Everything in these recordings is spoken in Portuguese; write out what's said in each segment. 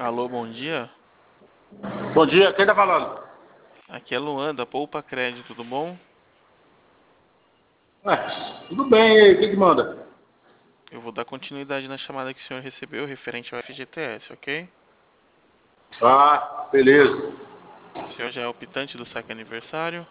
Alô, bom dia. Bom dia, quem tá falando? Aqui é Luan, da Poupa Crédito, tudo bom? Tudo bem, e aí, o que manda? Eu vou dar continuidade na chamada que o senhor recebeu referente ao FGTS, ok? Beleza. O senhor já é optante do saque aniversário?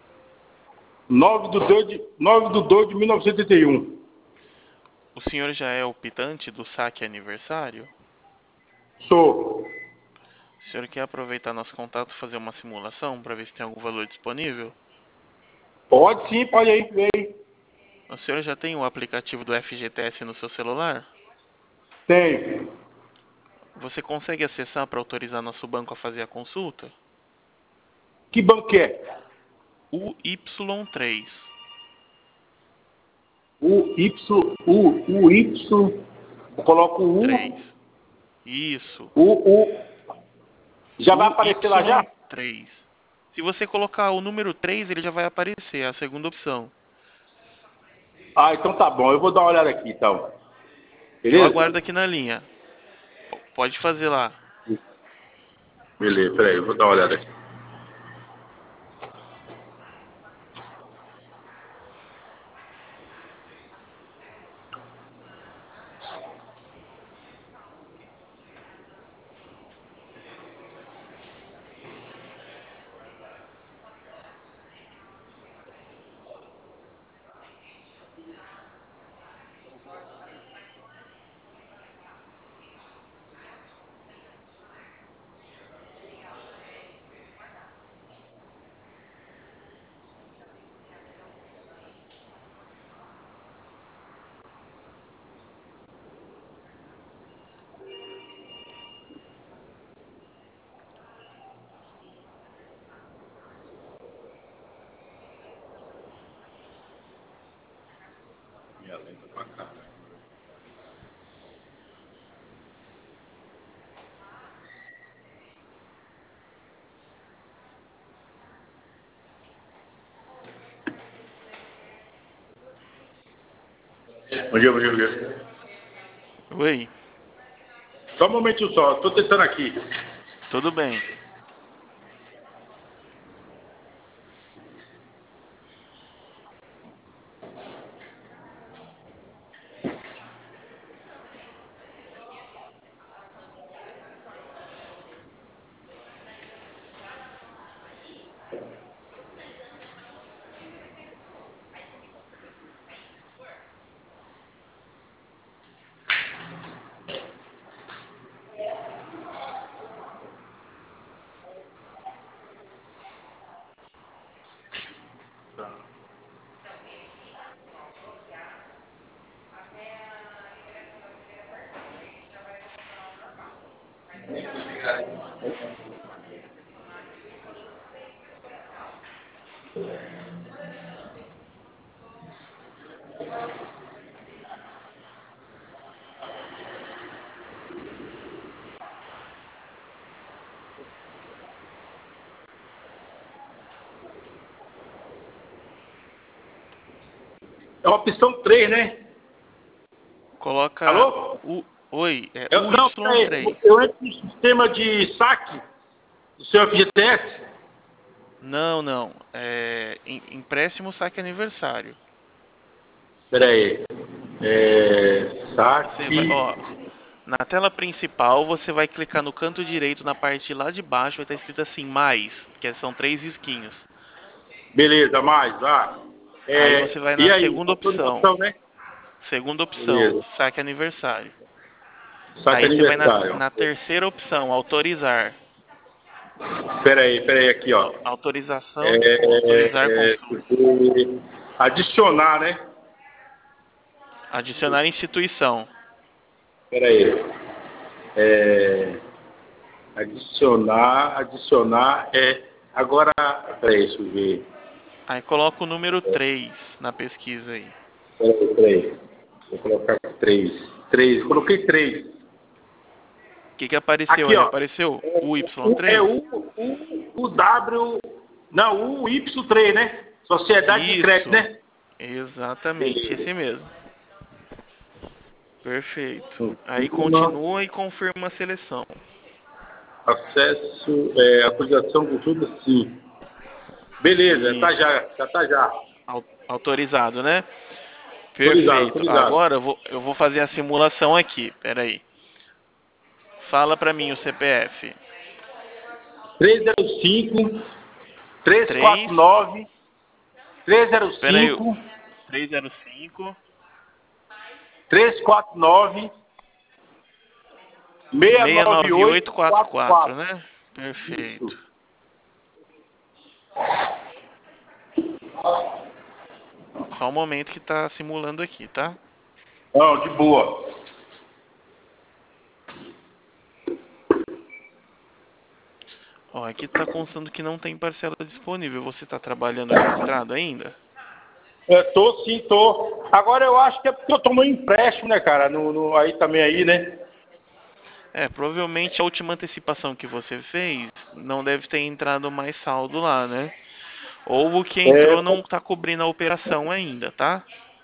9 de 2 de 1981. O senhor já é optante do saque aniversário? Sou. O senhor quer aproveitar nosso contato e fazer uma simulação para ver se tem algum valor disponível? Pode sim, pode aí, vem aí. O senhor já tem o aplicativo do FGTS no seu celular? Tem. Você consegue acessar para autorizar nosso banco a fazer a consulta? Que banco que é? O Y3. Eu coloco o U, 3. Isso. U. Já vai O aparecer lá já? Y3. Se você colocar o número 3, ele já vai aparecer, é a segunda opção. Então tá bom, eu vou dar uma olhada aqui então. Eu Beleza? aguardo aqui na linha. Pode fazer lá. Beleza, peraí, eu vou dar uma olhada aqui. Minha lenta pra cá. Bom dia. Oi, Só um momentinho só, tô tentando aqui. tudo bem. É a opção 3, né? Coloca Alô? o. Oi, é o Não, peraí. Y3. Eu entro no sistema de saque do seu FGTS. Não, não. É empréstimo saque aniversário. Peraí. Você vai, Saque. ó, na tela principal, você vai clicar no canto direito, na parte lá de baixo, vai estar escrito assim, mais, que são três risquinhos. Beleza, mais, vá. Aí você vai E na aí? segunda opção. Autorização, né? Segunda opção, Beleza. saque aniversário. Saque Aí você vai aniversário. na terceira opção, autorizar. Peraí, aqui, ó. Autorizar consulta. Adicionar, né? Adicionar instituição. Peraí. É, adicionar Agora, peraí, deixa eu ver. Aí coloca o número 3 na pesquisa aí. Peraí. Vou colocar 3. 3, coloquei 3. O que apareceu Aqui, aí? ó. Apareceu o É Y3? o W. Não, o Y3, né? Sociedade de Crédito, Isso, né? exatamente, Beleza. esse mesmo. Perfeito. Aí Confirma. continua e confirma a seleção. Acesso, autorização, cultura, sim. Beleza, Isso. tá já tá já. Autorizado, né? Autorizado, Perfeito. autorizado. Agora eu vou fazer a simulação aqui. Pera aí. Fala pra mim o CPF. 305, 3. 349, Pera aí. 305, 305. 349, 698 69844, 44. né? Perfeito. Isso. Só um momento que tá simulando aqui, tá? Não, de boa. Ó, aqui tá constando que não tem parcela disponível. Você tá trabalhando registrado ainda? Tô sim, tô. Agora eu acho que é porque eu tomo um empréstimo, né, cara? Aí também aí, né? Provavelmente a última antecipação que você fez não deve ter entrado mais saldo lá, né? Ou o que É, entrou não tá cobrindo a operação ainda, tá?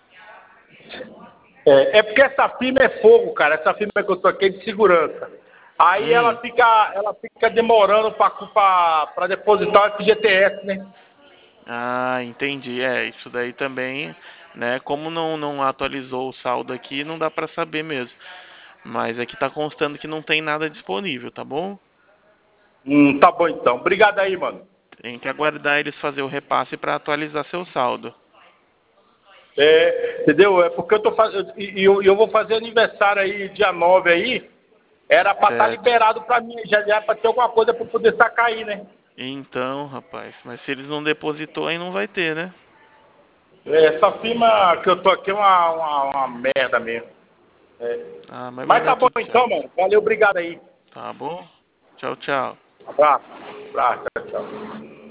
é porque essa firma é fogo, cara. Essa firma que eu tô aqui é de segurança. Aí Hum. ela fica demorando pra depositar o FGTS, né? Ah, entendi. Isso daí também, né? Como não atualizou o saldo aqui, não dá pra saber mesmo. Mas aqui tá constando que não tem nada disponível, tá bom? Tá bom então. Obrigado aí, mano. Tem que aguardar eles fazer o repasse pra atualizar seu saldo. Entendeu? É porque eu tô fazendo. E eu vou fazer aniversário aí, dia 9 aí. Era pra estar Certo. liberado pra mim, já pra ter alguma coisa pra poder sacar aí, né? Então, rapaz, mas se eles não depositou, aí não vai ter, né? Essa firma que eu tô aqui é uma merda mesmo. Ah, mas vai Mas dar tá bom tudo então, certo. mano. Valeu, obrigado aí. Tá bom? Tchau, tchau. Abraço. Abraço, tchau, tchau.